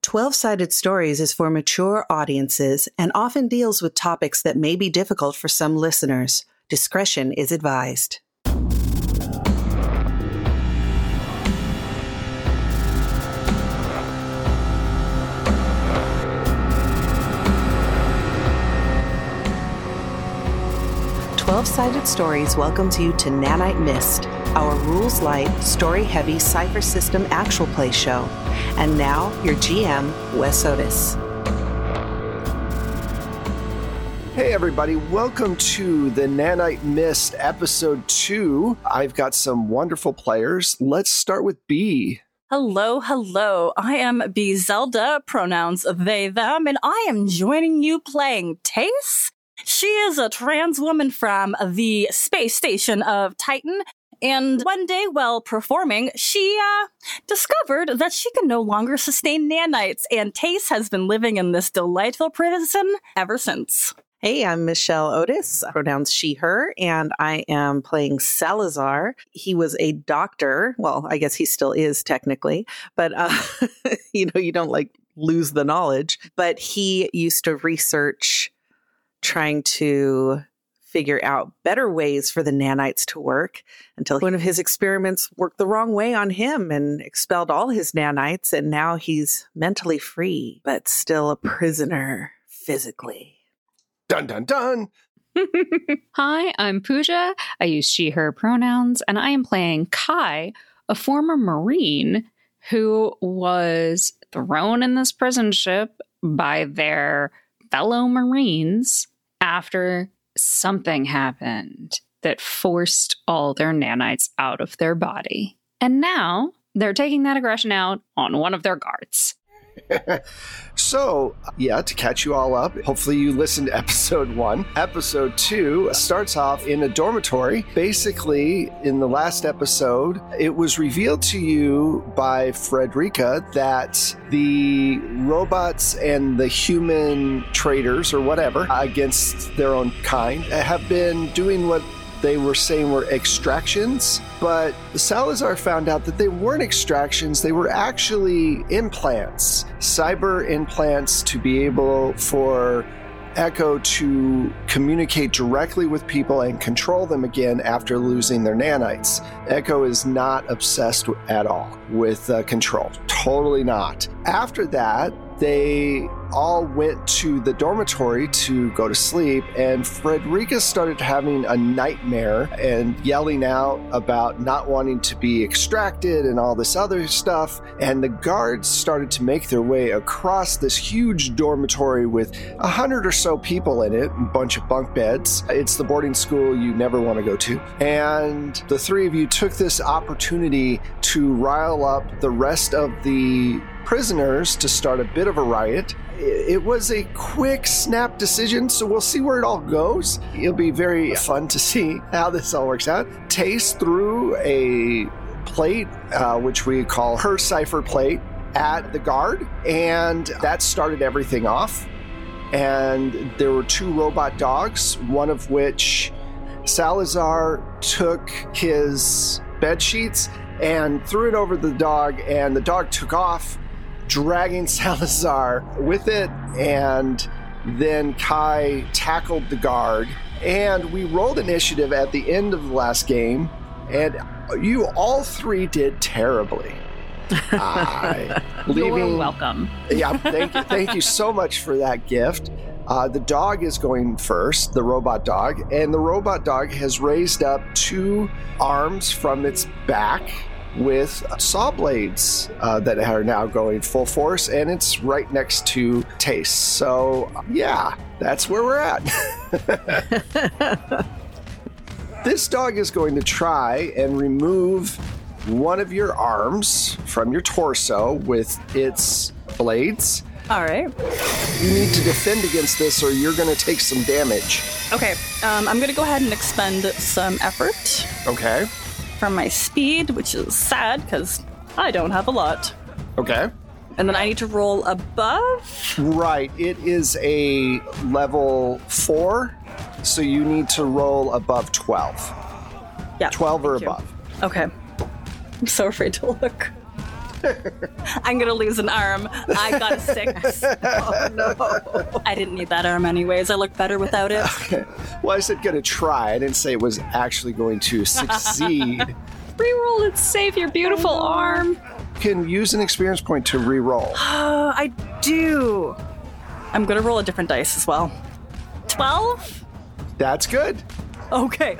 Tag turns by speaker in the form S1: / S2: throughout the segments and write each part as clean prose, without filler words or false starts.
S1: 12-Sided Stories is for mature audiences and often deals with topics that may be difficult for some listeners. Discretion is advised. Twelve-Sided Stories welcomes you to Nanite Mist, our rules-light, story-heavy Cypher System actual play show. And now, your GM, Wes Otis.
S2: Hey everybody, welcome to the Nanite Mist episode 2. I've got some wonderful players. Let's start with B.
S3: Hello. I am B Zelda, pronouns they, them, and I am joining you playing Tace. She is a trans woman from the space station of Titan, and one day while performing, she discovered that she can no longer sustain nanites, and Tace has been living in this delightful prison ever since.
S1: Hey, I'm Michelle Otis, pronouns she, her, and I am playing Salazar. He was a doctor. Well, I guess he still is technically, but, you don't lose the knowledge. But he used to research trying to figure out better ways for the nanites to work until one of his experiments worked the wrong way on him and expelled all his nanites. And now he's mentally free, but still a prisoner physically.
S2: Dun, dun, dun.
S4: Hi, I'm Pooja. I use she, her pronouns, and I am playing Kai, a former Marine who was thrown in this prison ship by their fellow Marines after something happened that forced all their nanites out of their body. And now they're taking that aggression out on one of their guards.
S2: So, to catch you all up, hopefully you listened to episode 1. Episode 2 starts off in a dormitory. Basically, in the last episode, it was revealed to you by Frederica that the robots and the human traders, or whatever, against their own kind, have been doing what they were saying were extractions, but Salazar found out that they weren't extractions, they were actually implants, cyber implants to be able for Echo to communicate directly with people and control them again after losing their nanites. Echo is not obsessed at all with control. Totally not. After that, they all went to the dormitory to go to sleep, and Frederica started having a nightmare and yelling out about not wanting to be extracted and all this other stuff. And the guards started to make their way across this huge dormitory with 100 or so people in it, a bunch of bunk beds. It's the boarding school you never want to go to. And the three of you took this opportunity to rile up the rest of the prisoners to start a bit of a riot. It was a quick snap decision, so we'll see where it all goes. It'll be very fun to see how this all works out. Tace threw a plate, which we call her cipher plate, at the guard, and that started everything off. And there were 2 robot dogs, one of which Salazar took his bed sheets and threw it over the dog, and the dog took off, dragging Salazar with it, and then Kai tackled the guard. And we rolled initiative at the end of the last game, and you all 3 did terribly.
S4: You're welcome.
S2: Yeah, thank you so much for that gift. The dog is going first, the robot dog, and the robot dog has raised up 2 arms from its back with saw blades that are now going full force, and it's right next to Tace. So, that's where we're at. This dog is going to try and remove one of your arms from your torso with its blades.
S3: All right.
S2: You need to defend against this, or you're going to take some damage.
S3: Okay, I'm going to go ahead and expend some effort.
S2: Okay.
S3: From my speed, which is sad because I don't have a lot.
S2: Okay.
S3: And then I need to roll above?
S2: Right. It is a level 4, so you need to roll above 12.
S3: Yeah.
S2: 12 or above.
S3: Okay. I'm so afraid to look. I'm going to lose an arm. I got a 6.
S1: Oh, no.
S3: I didn't need that arm anyways. I look better without it.
S2: Well, I said going to try. I didn't say it was actually going to succeed.
S4: Reroll and save your beautiful arm.
S2: You can use an experience point to re-roll.
S3: I do. I'm going to roll a different dice as well. 12?
S2: That's good.
S3: Okay.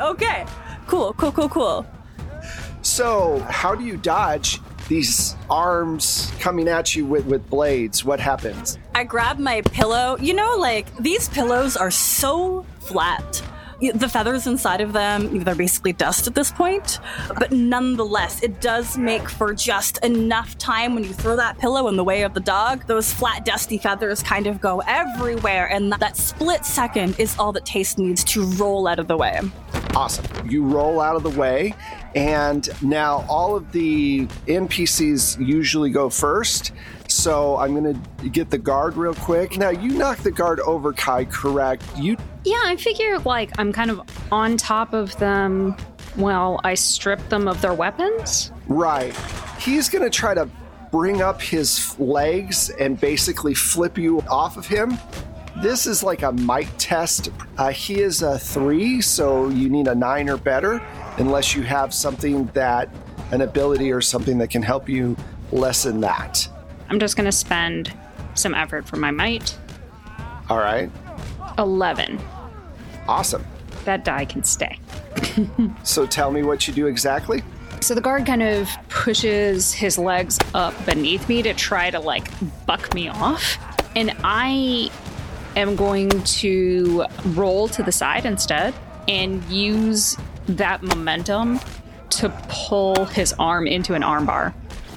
S3: Cool.
S2: So, how do you dodge these arms coming at you with blades? What happens?
S3: I grab my pillow. You know, like, these pillows are so flat. The feathers inside of them, they're basically dust at this point. But nonetheless, it does make for just enough time when you throw that pillow in the way of the dog. Those flat, dusty feathers kind of go everywhere. And that split second is all that Taste needs to roll out of the way.
S2: Awesome. You roll out of the way, and now all of the NPCs usually go first. So I'm going to get the guard real quick. Now, you knock the guard over, Kai, correct?
S4: Yeah, I figure like I'm kind of on top of them while I strip them of their weapons.
S2: Right. He's going to try to bring up his legs and basically flip you off of him. This is like a might test. He is a 3, so you need a 9 or better, unless you have something an ability or something that can help you lessen that.
S4: I'm just going to spend some effort for my might.
S2: All right.
S4: 11.
S2: Awesome.
S4: That die can stay.
S2: So tell me what you do exactly.
S4: So the guard kind of pushes his legs up beneath me to try to like buck me off. And I am going to roll to the side instead and use that momentum to pull his arm into an armbar.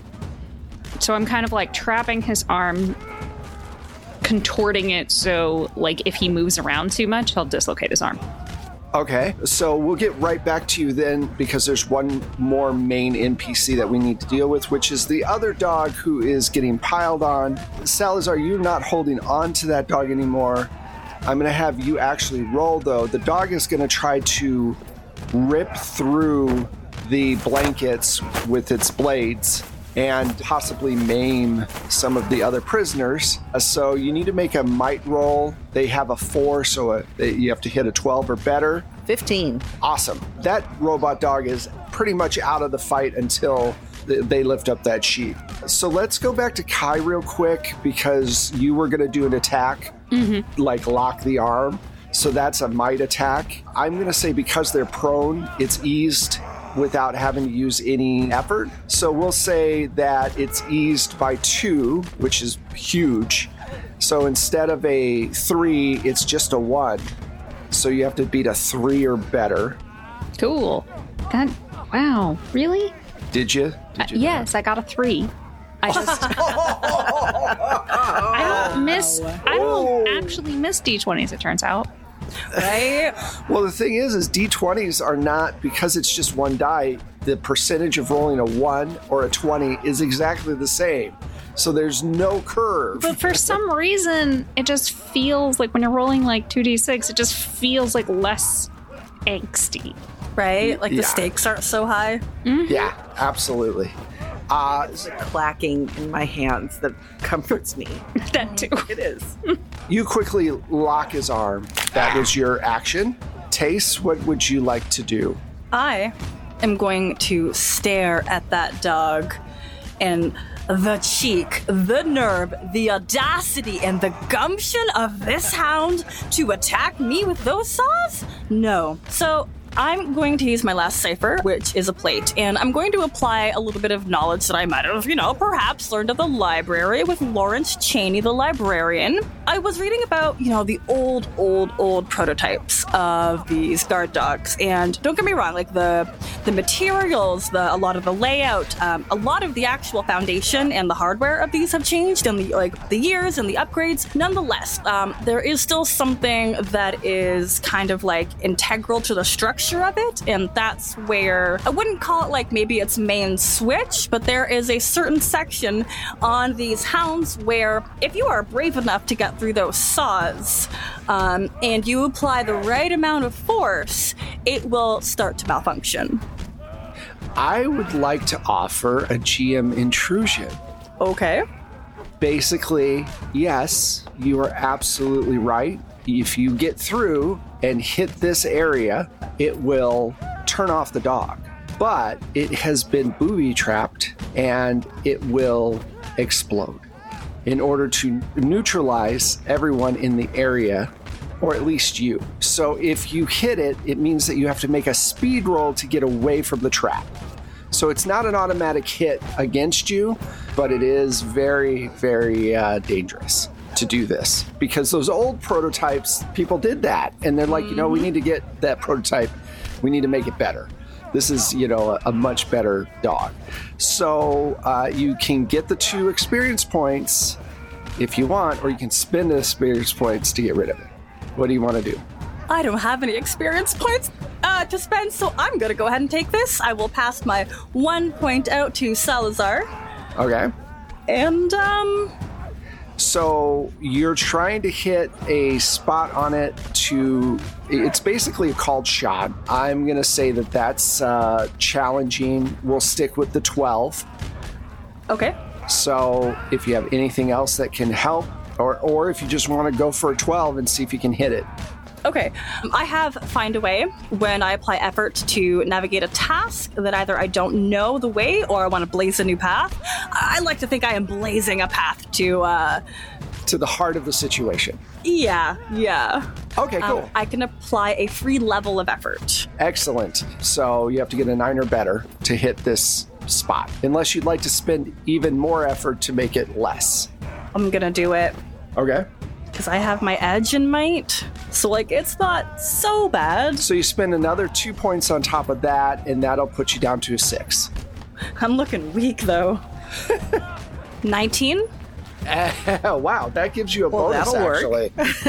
S4: So I'm kind of like trapping his arm, contorting it so like if he moves around too much, he'll dislocate his arm.
S2: Okay, so we'll get right back to you then, because there's one more main NPC that we need to deal with, which is the other dog who is getting piled on. Salazar, you're not holding on to that dog anymore. I'm going to have you actually roll, though. The dog is going to try to rip through the blankets with its blades and possibly maim some of the other prisoners. So you need to make a might roll. They have a 4, so you have to hit a 12 or better.
S1: 15.
S2: Awesome. That robot dog is pretty much out of the fight until they lift up that sheet. So let's go back to Kai real quick, because you were going to do an attack, like lock the arm. So that's a might attack. I'm going to say because they're prone, it's eased without having to use any effort. So we'll say that it's eased by 2, which is huge. So instead of a 3, it's just a 1. So you have to beat a 3 or better.
S4: Cool. Wow, really?
S2: Did you?
S4: Yes, I got a 3. I don't actually miss D20s, it turns out.
S3: Right?
S2: Well, the thing is D20s are not, because it's just one die, the percentage of rolling a 1 or a 20 is exactly the same. So there's no curve.
S4: But for some reason, it just feels like when you're rolling like 2d6, it just feels like less angsty.
S3: Right? Like the stakes aren't so high.
S4: Mm-hmm.
S2: Yeah, absolutely.
S1: There's a clacking in my hands that comforts me.
S4: That too.
S1: It is.
S2: You quickly lock his arm. That was your action. Tace, what would you like to do?
S3: I am going to stare at that dog, and the cheek, the nerve, the audacity, and the gumption of this hound to attack me with those saws? No. So I'm going to use my last cipher, which is a plate, and I'm going to apply a little bit of knowledge that I might have, perhaps learned at the library with Lawrence Cheney, the librarian. I was reading about, the old prototypes of these guard dogs, and don't get me wrong, like the materials, a lot of the layout, a lot of the actual foundation and the hardware of these have changed, and the years and the upgrades. Nonetheless, there is still something that is kind of like integral to the structure of it, and that's where I wouldn't call it like maybe its main switch, but there is a certain section on these hounds where if you are brave enough to get through those saws and you apply the right amount of force, it will start to malfunction.
S2: I would like to offer a GM intrusion.
S3: Okay.
S2: Basically, yes, you are absolutely right. If you get through and hit this area, it will turn off the dog. But it has been booby-trapped and it will explode in order to neutralize everyone in the area, or at least you. So if you hit it, it means that you have to make a speed roll to get away from the trap. So it's not an automatic hit against you, but it is very, very dangerous to do this. Because those old prototypes, people did that. And they're like, we need to get that prototype. We need to make it better. This is, a much better dog. So you can get the 2 experience points if you want, or you can spend the experience points to get rid of it. What do you want to do?
S3: I don't have any experience points to spend, so I'm going to go ahead and take this. I will pass my 1 point out to Salazar.
S2: Okay.
S3: And,
S2: So you're trying to hit a spot on it it's basically a called shot. I'm going to say that that's challenging. We'll stick with the 12.
S3: Okay.
S2: So if you have anything else that can help, or if you just want to go for a 12 and see if you can hit it.
S3: Okay. I have Find a Way when I apply effort to navigate a task that either I don't know the way or I want to blaze a new path. I like to think I am blazing a path
S2: to the heart of the situation.
S3: Yeah.
S2: Okay, cool.
S3: I can apply a free level of effort.
S2: Excellent. So you have to get a 9 or better to hit this spot, unless you'd like to spend even more effort to make it less.
S3: I'm gonna do it.
S2: Okay.
S3: Because I have my edge and might. So, it's not so bad.
S2: So you spend another 2 points on top of that, and that'll put you down to a 6.
S3: I'm looking weak, though. 19?
S2: Wow, that gives you a bonus,
S1: that'll
S2: actually.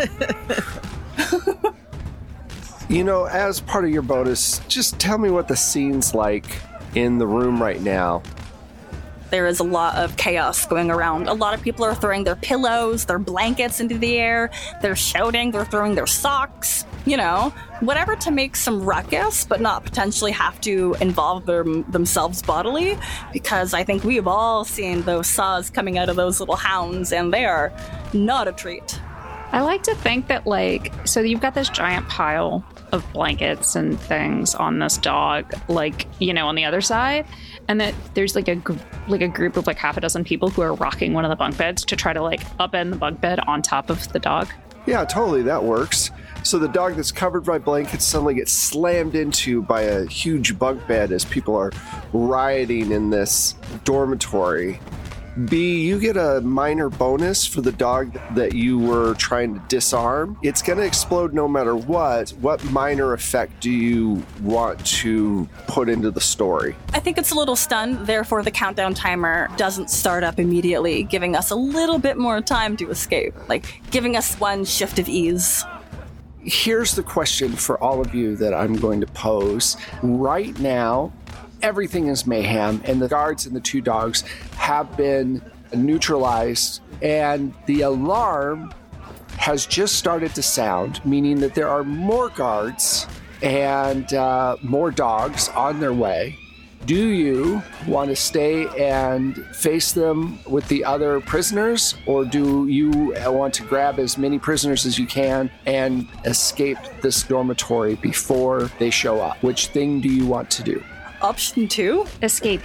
S2: As part of your bonus, just tell me what the scene's like in the room right now.
S3: There is a lot of chaos going around. A lot of people are throwing their pillows, their blankets into the air. They're shouting, they're throwing their socks, whatever to make some ruckus, but not potentially have to involve themselves bodily. Because I think we've all seen those saws coming out of those little hounds, and they are not a treat.
S4: I like to think that, so you've got this giant pile of blankets and things on this dog, on the other side, and that there's a group of half a dozen people who are rocking one of the bunk beds to try to upend the bunk bed on top of the dog.
S2: Yeah, totally, that works. So the dog that's covered by blankets suddenly gets slammed into by a huge bunk bed as people are rioting in this dormitory. B, you get a minor bonus for the dog that you were trying to disarm. It's going to explode no matter what. What minor effect do you want to put into the story?
S3: I think it's a little stunned, therefore the countdown timer doesn't start up immediately, giving us a little bit more time to escape, giving us one shift of ease.
S2: Here's the question for all of you that I'm going to pose. Right now, everything is mayhem, and the guards and the 2 dogs have been neutralized, and the alarm has just started to sound, meaning that there are more guards and more dogs on their way. Do you want to stay and face them with the other prisoners, or do you want to grab as many prisoners as you can and escape this dormitory before they show up? Which thing do you want to do?
S3: Option 2?
S4: Escape.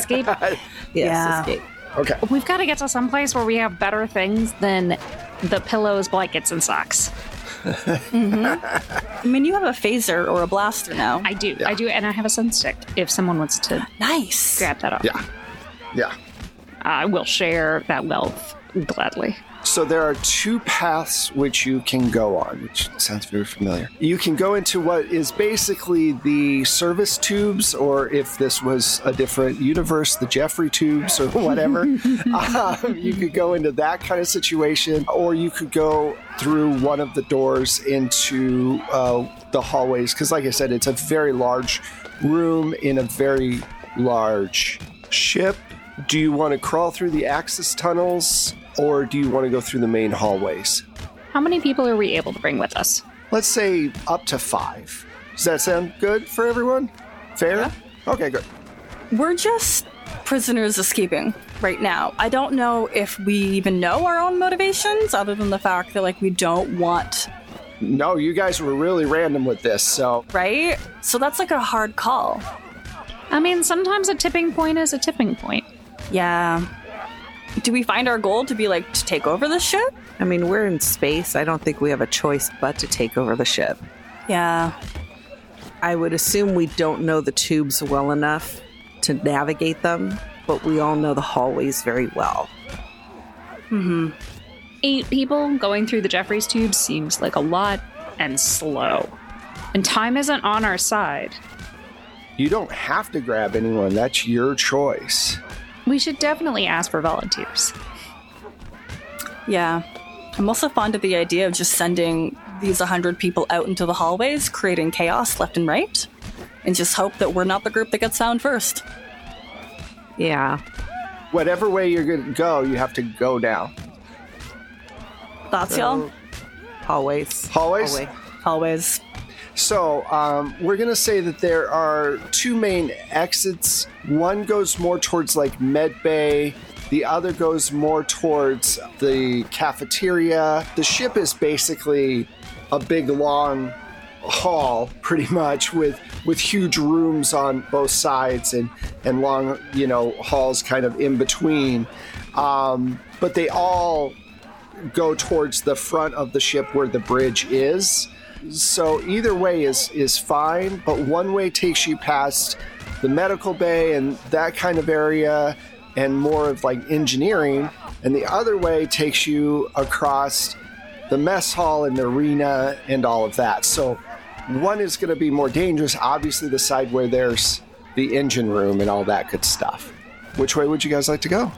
S1: Escape.
S2: Okay.
S4: We've got to get to some place where we have better things than the pillows, blankets, and socks.
S3: I mean, you have a phaser or a blaster now.
S4: I do, and I have a sun stick if someone wants to
S3: Nice.
S4: grab that off.
S2: Yeah.
S4: I will share that wealth gladly.
S2: So there are 2 paths which you can go on, which sounds very familiar. You can go into what is basically the service tubes, or if this was a different universe, the Jeffrey tubes or whatever. You could go into that kind of situation, or you could go through one of the doors into the hallways. Because like I said, it's a very large room in a very large ship. Do you want to crawl through the access tunnels, or do you want to go through the main hallways?
S4: How many people are we able to bring with us?
S2: Let's say up to 5. Does that sound good for everyone? Fair?
S3: Yeah.
S2: Okay, good.
S3: We're just prisoners escaping right now. I don't know if we even know our own motivations, other than the fact that, like, we don't want...
S2: No, you guys were really random with this, so...
S3: Right? So that's like a hard call.
S4: I mean, sometimes a tipping point is a tipping point.
S3: Yeah. Do we find our goal to be, like, to take over the ship?
S1: I mean, we're in space. I don't think we have a choice but to take over the ship.
S3: Yeah.
S1: I would assume we don't know the tubes well enough to navigate them, but we all know the hallways very well.
S4: 8 people going through the Jeffries tube seems like a lot and slow. And time isn't on our side.
S2: You don't have to grab anyone. That's your choice.
S4: We should definitely ask for volunteers.
S3: Yeah. I'm also fond of the idea of just sending these 100 people out into the hallways, creating chaos left and right, and just hope that we're not the group that gets found first.
S1: Yeah.
S2: Whatever way you're going to go, you have to go down.
S3: Thoughts, y'all?
S1: Hallways.
S2: Hallways?
S3: Hallways.
S2: So, we're going to say that there are 2 main exits. One goes more towards, like, med bay. The other goes more towards the cafeteria. The ship is basically a big, long hall, pretty much, with huge rooms on both sides and long, halls kind of in between. But they all go towards the front of the ship where the bridge is. So either way is fine, but one way takes you past the medical bay and that kind of area and more of like engineering, and the other way takes you across the mess hall and the arena and all of that. So one is going to be more dangerous, obviously the side where there's the engine room and all that good stuff. Which way would you guys like to go?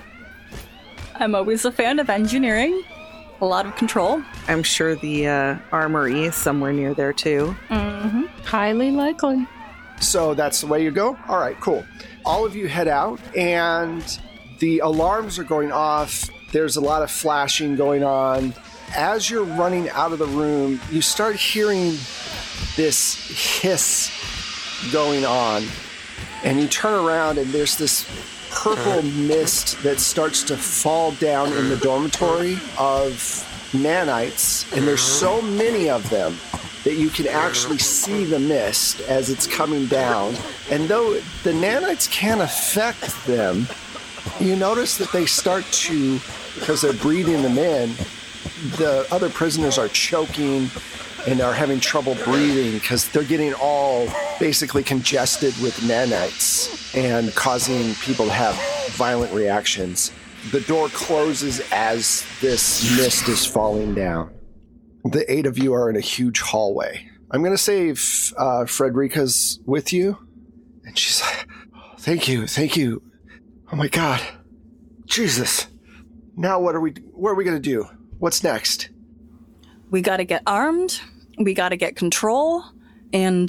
S3: I'm always a fan of engineering. A lot of control.
S1: I'm sure the armory is somewhere near there, too.
S3: Mm-hmm.
S4: Highly likely.
S2: So that's the way you go? All right, cool. All of you head out, and the alarms are going off. There's a lot of flashing going on. As you're running out of the room, you start hearing this hiss going on, and you turn around, and there's this purple mist that starts to fall down in the dormitory of nanites, and there's so many of them that you can actually see the mist as it's coming down. And though the nanites can't affect them, you notice that they start to, because they're breathing them in, the other prisoners are choking and are having trouble breathing because they're getting all basically congested with nanites and causing people to have violent reactions. The door closes as this mist is falling down. The 8 of you are in a huge hallway. I'm going to say Frederica's with you. And she's like, thank you. Oh my God. Jesus. Now what are we going to do? What's next?
S3: We got to get armed. We got to get control. And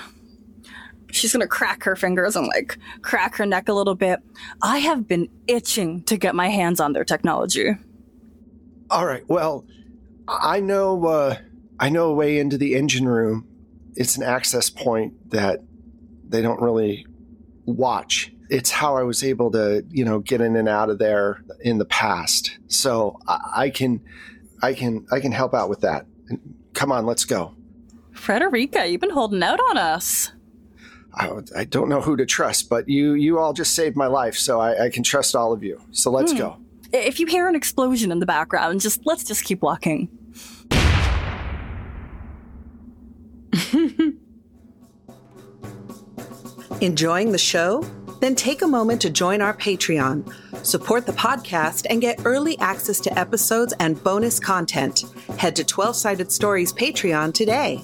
S3: she's going to crack her fingers and like crack her neck a little bit. I have been itching to get my hands on their technology.
S2: All right. Well, I know a way into the engine room. It's an access point that they don't really watch. It's how I was able to, get in and out of there in the past. So I can help out with that. Come on, let's go.
S3: Frederica, you've been holding out on us.
S2: I don't know who to trust, but you all just saved my life, so I can trust all of you. So let's go.
S3: If you hear an explosion in the background, let's just keep walking.
S1: Enjoying the show? Then take a moment to join our Patreon. Support the podcast and get early access to episodes and bonus content. Head to 12-Sided Stories Patreon today.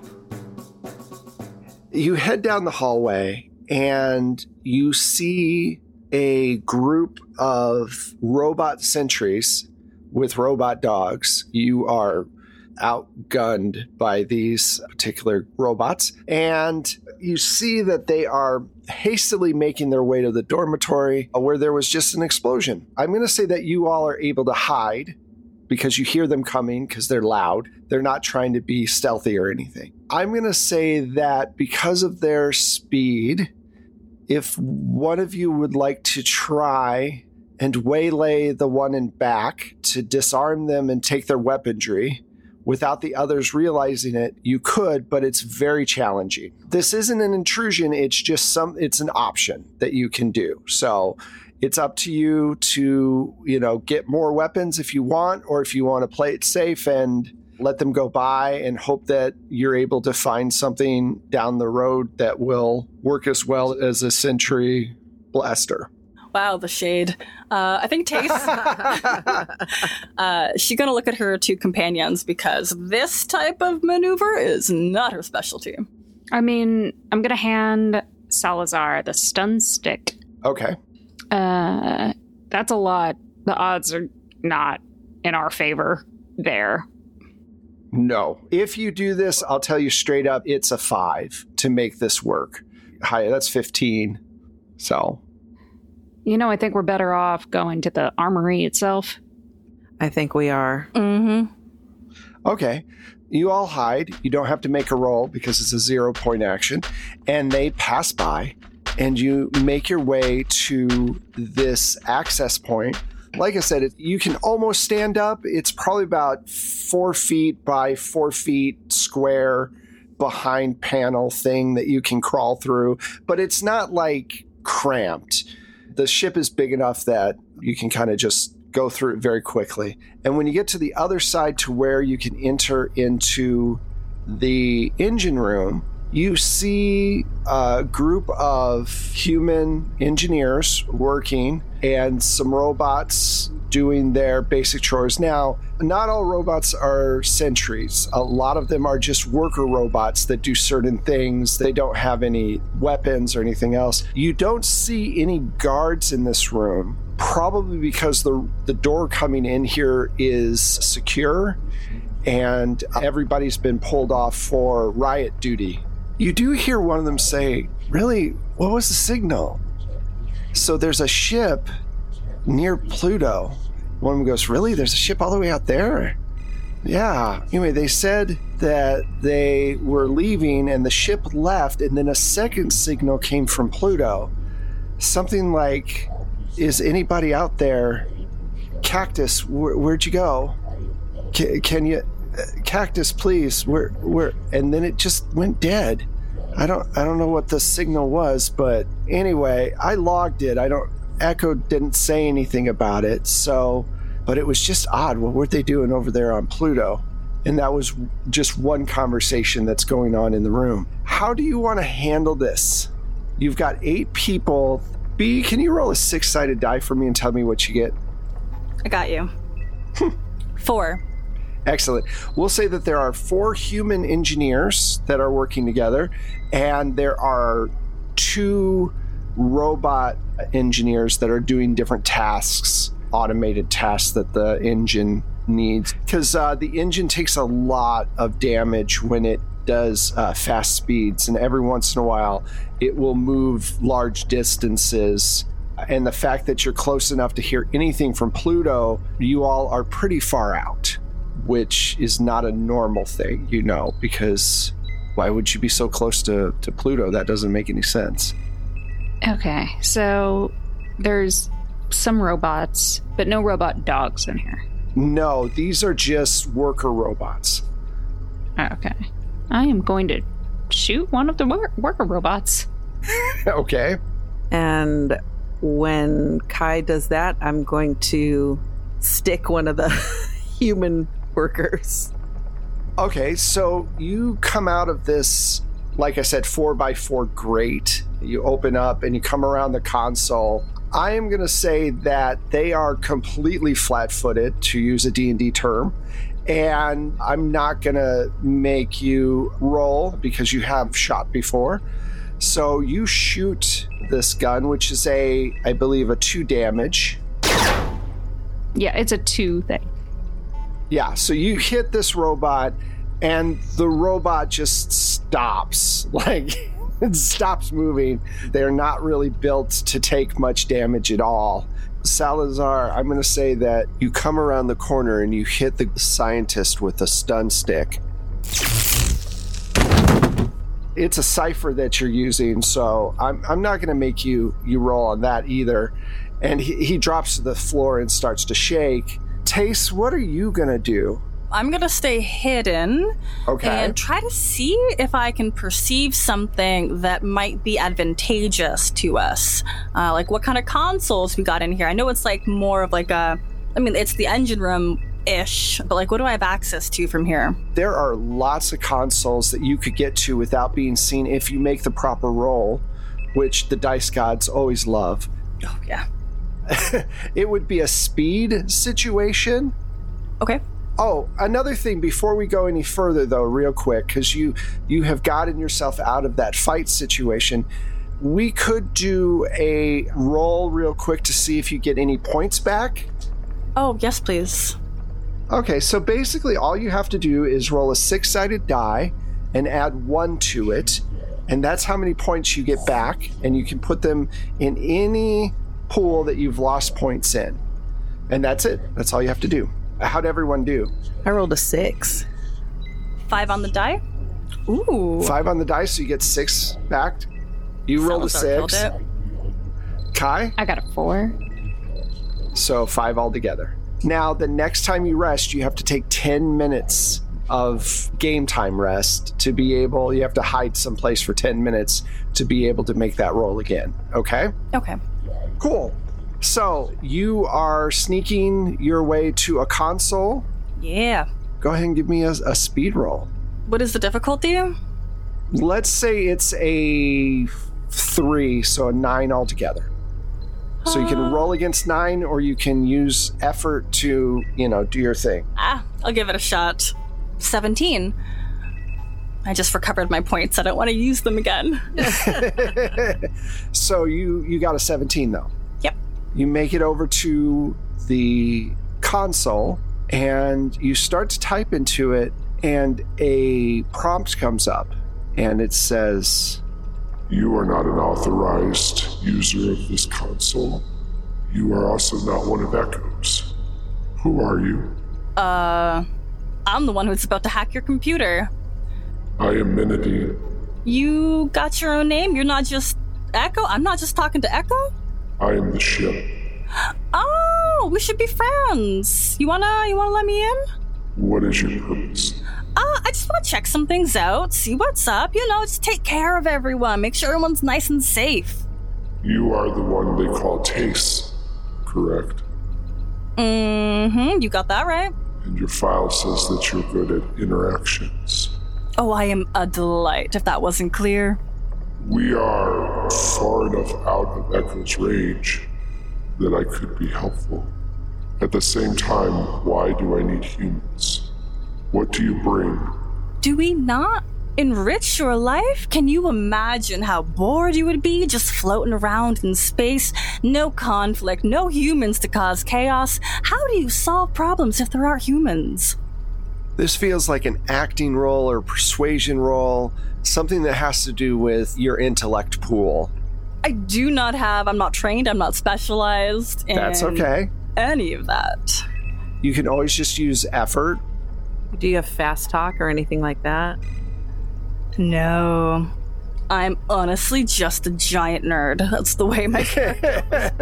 S2: You head down the hallway and you see a group of robot sentries with robot dogs. You are outgunned by these particular robots, and you see that they are hastily making their way to the dormitory where there was just an explosion. I'm going to say that you all are able to hide because you hear them coming because they're loud. They're not trying to be stealthy or anything. I'm going to say that because of their speed if one of you would like to try and waylay the one in back to disarm them and take their weaponry without the others realizing it, you could, but it's very challenging. This isn't an intrusion, it's just it's an option that you can do. So it's up to you to, get more weapons if you want, or if you want to play it safe and let them go by and hope that you're able to find something down the road that will work as well as a Sentry blaster.
S3: Wow, the shade. I think Tace, she's going to look at her two companions because this type of maneuver is not her specialty.
S4: I mean, I'm going to hand Salazar the stun stick.
S2: Okay.
S4: That's a lot. The odds are not in our favor there.
S2: No. If you do this, I'll tell you straight up, it's a 5 to make this work. Hi, that's 15. So...
S4: I think we're better off going to the armory itself.
S1: I think we are.
S3: Mm-hmm.
S2: Okay. You all hide. You don't have to make a roll because it's a 0-point action. And they pass by, and you make your way to this access point. Like I said, you can almost stand up. It's probably about 4 feet by 4 feet square behind panel thing that you can crawl through. But it's not like cramped. The ship is big enough that you can kind of just go through it very quickly. And when you get to the other side to where you can enter into the engine room, you see a group of human engineers working and some robots doing their basic chores. Now, not all robots are sentries. A lot of them are just worker robots that do certain things. They don't have any weapons or anything else. You don't see any guards in this room, probably because the door coming in here is secure and everybody's been pulled off for riot duty. You do hear one of them say, "Really, what was the signal?" So there's a ship near Pluto. One of them goes, "Really? There's a ship all the way out there?" Yeah. Anyway, they said that they were leaving and the ship left, and then a second signal came from Pluto. Something like, "Is anybody out there? Cactus, where'd you go? Can you... Cactus, please, we're," and then it just went dead. I don't know what the signal was, but anyway, I logged it. Echo didn't say anything about it, but it was just odd. What were they doing over there on Pluto? And that was just one conversation that's going on in the room. How do you want to handle this? You've got 8 people. B, can you roll a 6-sided die for me and tell me what you get?
S3: I got you. 4.
S2: Excellent. We'll say that there are 4 human engineers that are working together, and there are 2 robot engineers that are doing different tasks, automated tasks that the engine needs. Because the engine takes a lot of damage when it does fast speeds, and every once in a while it will move large distances. And the fact that you're close enough to hear anything from Pluto, you all are pretty far out, which is not a normal thing, because why would you be so close to Pluto? That doesn't make any sense.
S4: Okay, so there's some robots, but no robot dogs in here.
S2: No, these are just worker robots.
S4: Okay. I am going to shoot one of the worker robots.
S2: Okay.
S1: And when Kai does that, I'm going to stick one of the human workers.
S2: Okay, so you come out of this, like I said, 4x4 grate. You open up and you come around the console. I am going to say that they are completely flat-footed, to use a D&D term. And I'm not going to make you roll because you have shot before. So you shoot this gun, which is I believe, a 2 damage.
S4: Yeah, it's a 2 thing.
S2: Yeah, so you hit this robot, and the robot just stops. Like, it stops moving. They're not really built to take much damage at all. Salazar, I'm going to say that you come around the corner and you hit the scientist with a stun stick. It's a cipher that you're using, so I'm not going to make you roll on that either. And he drops to the floor and starts to shake. Tace, what are you going to do?
S3: I'm going to stay hidden.
S2: Okay.
S3: And try to see if I can perceive something that might be advantageous to us. Like what kind of consoles we got in here. I know it's like more of like it's the engine room-ish, but like what do I have access to from here?
S2: There are lots of consoles that you could get to without being seen if you make the proper roll, which the dice gods always love.
S3: Oh, yeah.
S2: It would be a speed situation.
S3: Okay.
S2: Oh, another thing before we go any further, though, real quick, because you have gotten yourself out of that fight situation, we could do a roll real quick to see if you get any points back.
S3: Oh, yes, please.
S2: Okay, so basically all you have to do is roll a 6-sided die and add 1 to it, and that's how many points you get back, and you can put them in any pool that you've lost points in. And that's it. That's all you have to do. How'd everyone do?
S1: I rolled a 6.
S3: 5 on the die? Ooh.
S2: 5 on the dice, so you get 6 back. You rolled a 6. Kai?
S4: I got a 4.
S2: So 5 altogether. Now, the next time you rest, you have to take 10 minutes of game time rest to be able, you have to hide someplace for 10 minutes to be able to make that roll again. Okay?
S3: Okay.
S2: Cool. So you are sneaking your way to a console.
S3: Yeah.
S2: Go ahead and give me a speed roll.
S3: What is the difficulty?
S2: Let's say it's a 3, so a 9 altogether. So you can roll against 9, or you can use effort to, do your thing.
S3: I'll give it a shot. 17. I just recovered my points. I don't want to use them again.
S2: So you got a 17, though.
S3: Yep.
S2: You make it over to the console, and you start to type into it, and a prompt comes up, and it says,
S5: "You are not an authorized user of this console. You are also not one of Echo's. Who are you?"
S3: I'm the one who's about to hack your computer.
S5: "I am Minadine.
S3: You got your own name? You're not just Echo? I'm not just talking to Echo?
S5: I am the ship."
S3: Oh, we should be friends. You wanna let me in?
S5: "What is your purpose?"
S3: I just want to check some things out, see what's up, just take care of everyone, make sure everyone's nice and safe.
S5: "You are the one they call Tace, correct?"
S3: Mm-hmm, you got that right.
S5: "And your file says that you're good at interactions."
S3: Oh, I am a delight, if that wasn't clear.
S5: "We are far enough out of Echo's range that I could be helpful. At the same time, why do I need humans? What do you bring?"
S3: Do we not enrich your life? Can you imagine how bored you would be just floating around in space? No conflict, no humans to cause chaos. How do you solve problems if there aren't humans?
S2: This feels like an acting role or persuasion role, something that has to do with your intellect pool.
S3: I'm not trained, I'm not specialized in
S2: That's okay.
S3: any of that.
S2: You can always just use effort.
S1: Do you have fast talk or anything like that?
S3: No. I'm honestly just a giant nerd. That's the way my character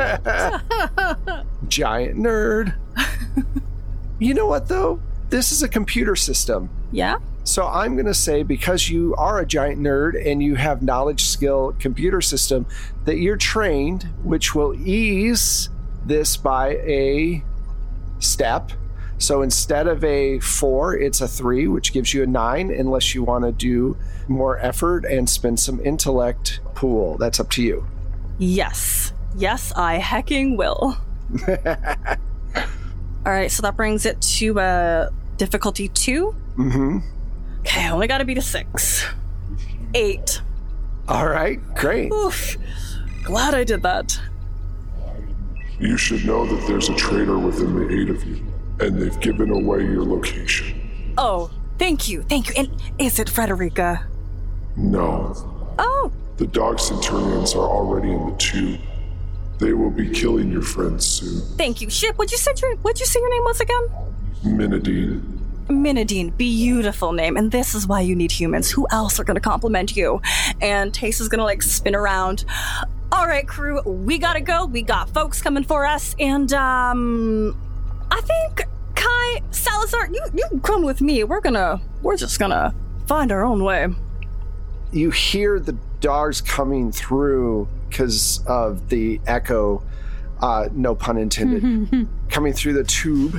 S2: Giant nerd. You know what, though? This is a computer system.
S3: Yeah?
S2: So I'm going to say, because you are a giant nerd and you have knowledge, skill, computer system, that you're trained, which will ease this by a step. So instead of a 4, it's a 3, which gives you a 9, unless you want to do more effort and spend some intellect pool. That's up to you.
S3: Yes. Yes, I hecking will. All right, so that brings it to difficulty 2.
S2: Mm-hmm.
S3: Okay, I only got to beat a 6. 8.
S2: All right, great.
S3: Oof. Glad I did that.
S5: "You should know that there's a traitor within the 8 of you, and they've given away your location."
S3: Oh, thank you. And is it Frederica?
S5: "No.
S3: Oh.
S5: The dog Centurions are already in the tube. They will be killing your friends soon."
S3: Thank you. Ship, what'd you say your name was again?
S5: "Minadine."
S3: Minadine, beautiful name. And this is why you need humans. Who else are going to compliment you? And Tace is going to like spin around. All right, crew, we got to go. We got folks coming for us. And I think Kai, Salazar, you come with me. We're just going to find our own way.
S2: You hear the dogs coming through because of the echo, no pun intended, coming through the tube.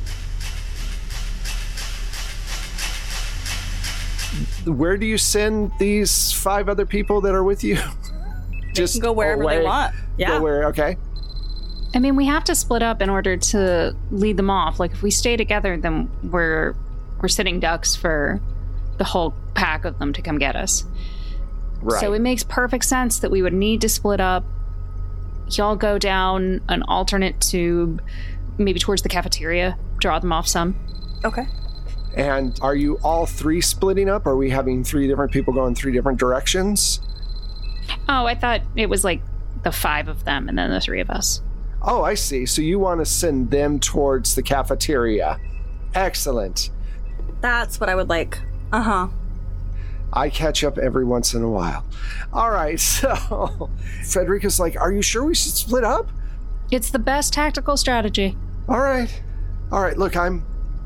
S2: Where do you send these 5 other people that are with you?
S3: Just go wherever they want. Yeah.
S2: Go where, okay.
S4: I mean, we have to split up in order to lead them off. Like, if we stay together, then we're sitting ducks for the whole pack of them to come get us.
S2: Right.
S4: So it makes perfect sense that we would need to split up. Y'all go down an alternate tube, maybe towards the cafeteria, draw them off some.
S3: Okay.
S2: And are you all 3 splitting up? Are we having 3 different people going 3 different directions?
S4: Oh, I thought it was like the 5 of them and then the 3 of us.
S2: Oh, I see. So you want to send them towards the cafeteria. Excellent.
S3: That's what I would like. Uh-huh.
S2: I catch up every once in a while. All right, so Frederica's like, are you sure we should split up?
S4: It's the best tactical strategy.
S2: All right. Look, I'm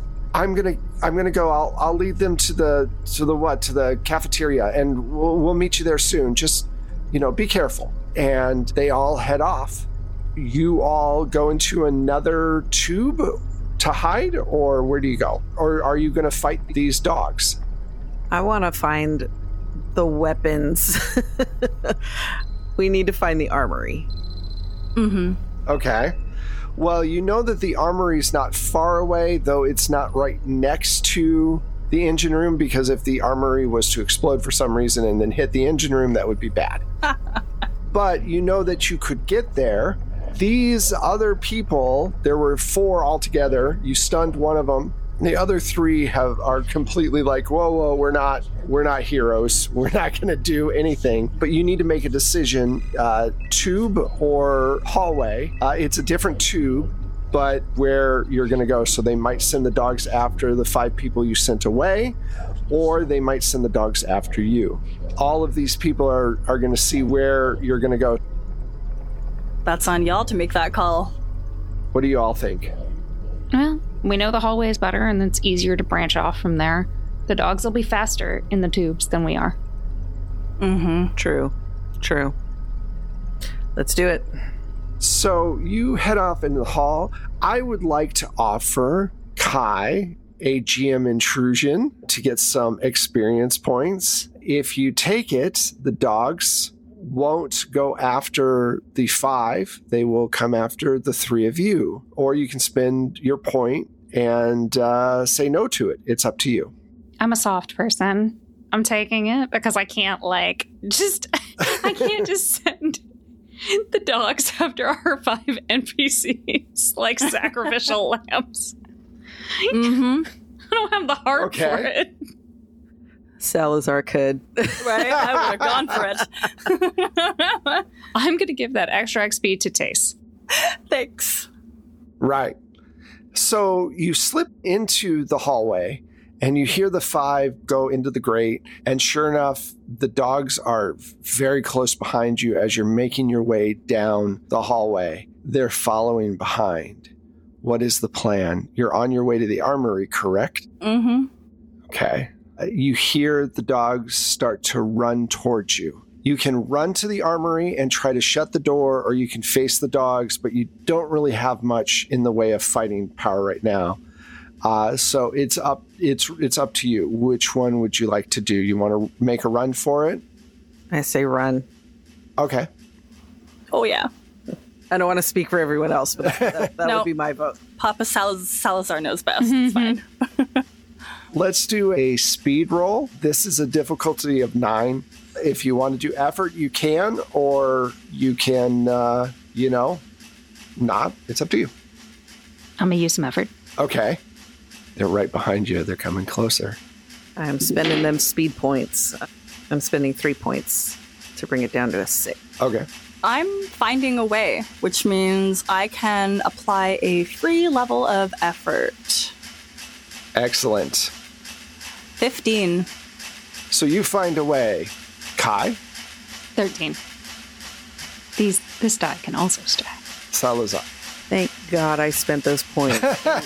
S2: gonna go. I'll lead them to the cafeteria, and we'll meet you there soon. Just, be careful. And they all head off. You all go into another tube to hide, or where do you go? Or are you gonna fight these dogs?
S1: I want to find the weapons. We need to find the armory.
S3: Mm-hmm.
S2: Okay. Well, you know that the armory's not far away, though it's not right next to the engine room, because if the armory was to explode for some reason and then hit the engine room, that would be bad. But you know that you could get there. These other people, there were 4 altogether. You stunned one of them. The other 3 are completely like, whoa, we're not heroes. We're not going to do anything. But you need to make a decision, tube or hallway. It's a different tube, but where you're going to go. So they might send the dogs after the 5 people you sent away, or they might send the dogs after you. All of these people are going to see where you're going to go.
S3: That's on y'all to make that call.
S2: What do you all think?
S4: Well, we know the hallway is better and it's easier to branch off from there. The dogs will be faster in the tubes than we are.
S1: Mm-hmm. True. Let's do it.
S2: So you head off into the hall. I would like to offer Kai a GM intrusion to get some experience points. If you take it, the dogs won't go after the 5. They will come after the 3 of you. Or you can spend your point and say no to it. It's up to you.
S4: I'm a soft person. I'm taking it because I can't I can't just send the dogs after our 5 NPCs like sacrificial lambs.
S3: Mm-hmm.
S4: I don't have the heart for it.
S1: Salazar could.
S3: Right? I would have gone for it.
S4: I'm going to give that extra XP to Tace.
S3: Thanks.
S2: Right. So you slip into the hallway and you hear the 5 go into the grate. And sure enough, the dogs are very close behind you as you're making your way down the hallway. They're following behind. What is the plan? You're on your way to the armory, correct?
S3: Mm-hmm.
S2: Okay. You hear the dogs start to run towards you. You can run to the armory and try to shut the door, or you can face the dogs, but you don't really have much in the way of fighting power right now. So it's up to you. Which one would you like to do? You want to make a run for it?
S1: I say run.
S2: Okay.
S3: Oh, yeah.
S1: I don't want to speak for everyone else, but that would be my vote.
S3: Papa Salazar knows best. It's fine.
S2: Let's do a speed roll. This is a difficulty of 9. If you want to do effort, you can, or you can, not. It's up to you.
S4: I'm going to use some effort.
S2: Okay. They're right behind you. They're coming closer.
S1: I'm spending them speed points. I'm spending 3 points to bring it down to a 6.
S2: Okay.
S3: I'm finding a way, which means I can apply a free level of effort.
S2: Excellent.
S3: 15.
S2: So you find a way. Kai?
S4: 13. This die can also stack.
S2: Salazar.
S1: Thank God I spent those points.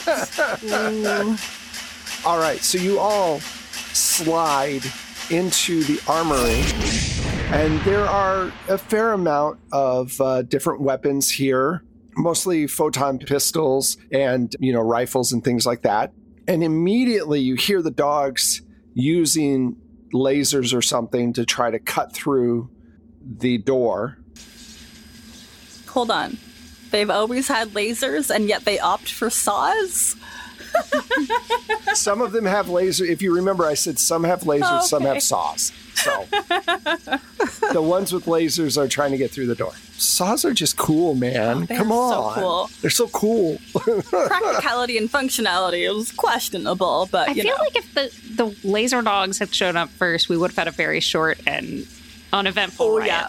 S2: All right, so you all slide into the armory, and there are a fair amount of different weapons here, mostly photon pistols and, rifles and things like that. And immediately you hear the dogs using lasers or something to try to cut through the door.
S3: Hold on. They've always had lasers, and yet they opt for saws?
S2: Some of them have lasers. If you remember, I said some have lasers, some have saws. So the ones with lasers are trying to get through the door. Saws are just cool, man. Come on.
S3: So cool.
S2: They're so cool.
S3: Practicality and functionality is questionable, but
S4: I feel like if the laser dogs had shown up first, we would have had a very short and uneventful riot.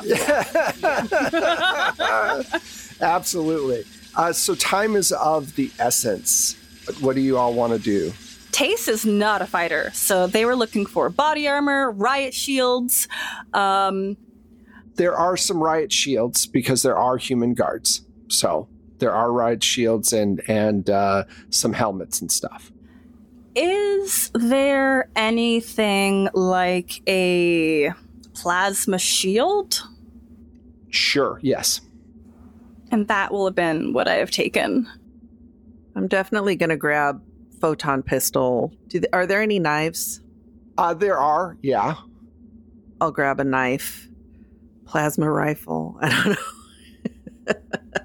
S3: Yeah.
S2: Absolutely. So time is of the essence. What do you all want to do?
S3: Tace is not a fighter, so they were looking for body armor, riot shields.
S2: There are some riot shields because there are human guards. So there are riot shields and some helmets and stuff.
S3: Is there anything like a plasma shield?
S2: Sure, yes.
S3: And that will have been what I have taken.
S1: I'm definitely going to grab photon pistol. Are there any knives?
S2: There are, yeah.
S1: I'll grab a knife. Plasma rifle. I don't know.